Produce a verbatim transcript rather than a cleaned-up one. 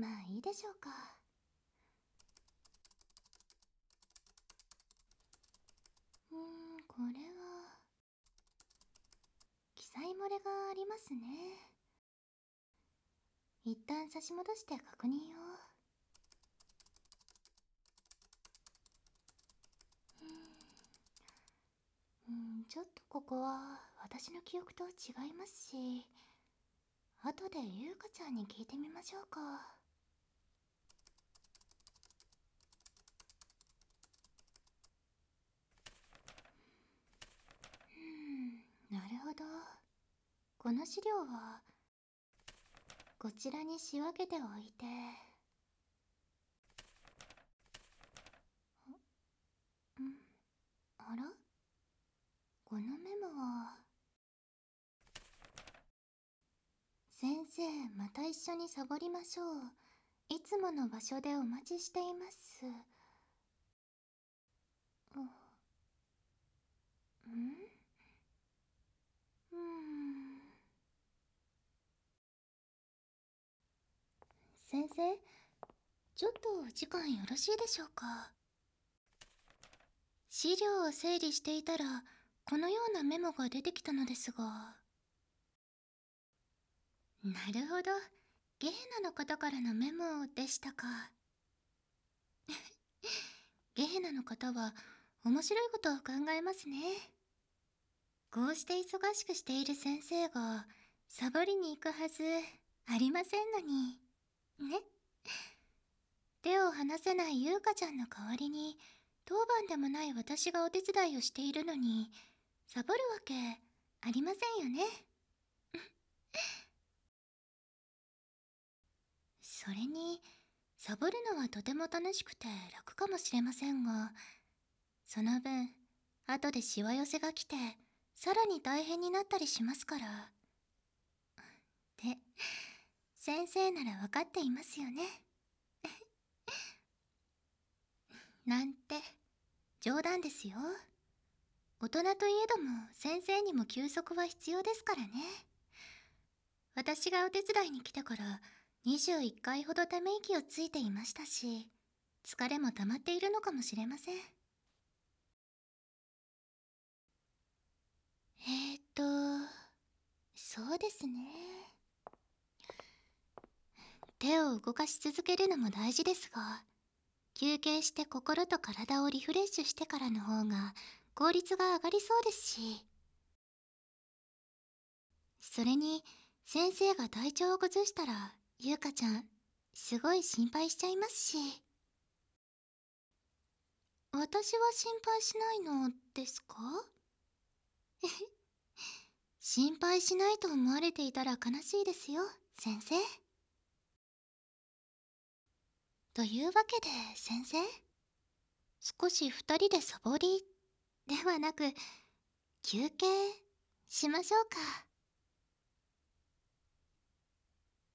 まあいいでしょうか。うーん、これは記載漏れがありますね。一旦差し戻して確認を。うーん、ちょっとここは私の記憶と違いますし、後で優香ちゃんに聞いてみましょうか。うーん、なるほど。この資料はこちらに仕分けておいて。んあら、このメモは。先生、また一緒にサボりましょう。いつもの場所でお待ちしています。ううんうーん。先生、ちょっとお時間よろしいでしょうか。資料を整理していたらこのようなメモが出てきたのですが。なるほど、ゲーナの方からのメモでしたか。ゲーナの方は面白いことを考えますね。こうして忙しくしている先生がサボりに行くはずありませんのにね。手を離せない優香ちゃんの代わりに当番でもない私がお手伝いをしているのにサボるわけありませんよね。それにサボるのはとても楽しくて楽かもしれませんが、その分後でしわ寄せが来てさらに大変になったりしますから。で、先生なら分かっていますよね。なんて冗談ですよ。大人といえども先生にも休息は必要ですからね。私がお手伝いに来てからにじゅういっかいほどため息をついていましたし、疲れも溜まっているのかもしれません。えーとそうですね。手を動かし続けるのも大事ですが、休憩して心と体をリフレッシュしてからの方が効率が上がりそうですし。それに先生が体調を崩したら優香ちゃんすごい心配しちゃいますし。私は心配しないのですか？心配しないと思われていたら悲しいですよ先生。というわけで先生、少し二人でサボりではなく休憩しましょうか。